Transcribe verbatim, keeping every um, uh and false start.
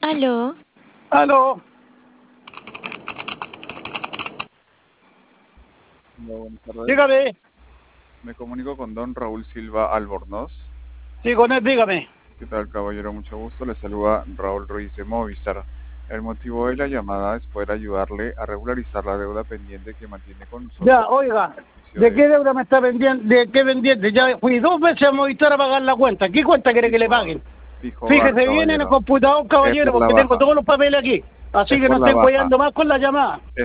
Aló. Aló. Hola, buenas tardes. Dígame. Me comunico con don Raúl Silva Albornoz. Sí, con él, dígame. ¿Qué tal, caballero? Mucho gusto. Le saluda Raúl Ruiz de Movistar. El motivo de la llamada es poder ayudarle a regularizar la deuda pendiente que mantiene con nosotros. Ya, oiga, ¿de qué deuda me está vendiendo? ¿De qué pendiente? Ya fui dos veces a Movistar a pagar la cuenta. ¿Qué cuenta quiere que le paguen? Fijo, Fíjese bar, bien en el caballero. computador, caballero, Es por la porque tengo baja. todos los papeles aquí. Así Es que por no la estén baja. guayando más con la llamada.